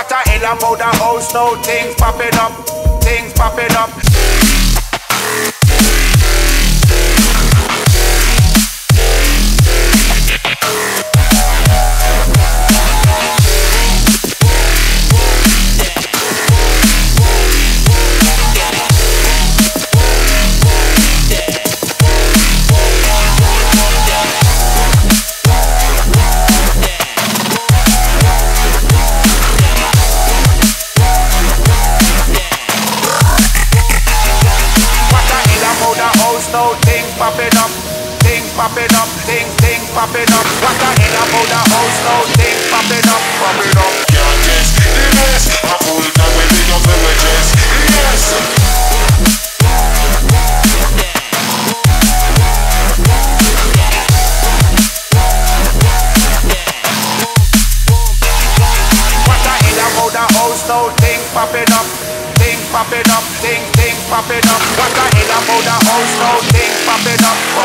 What a hell about the house now? Things popping up, things popping up. Now things popping up, things popping up, things popping up. What the hell about the house now? Things popping up, popping up. Can't guess the best. A full time we big up the wedges. Yes. What the hell about the house now? Things popping up, things popping up, things popping up. What the hell about the house now? Things popping up.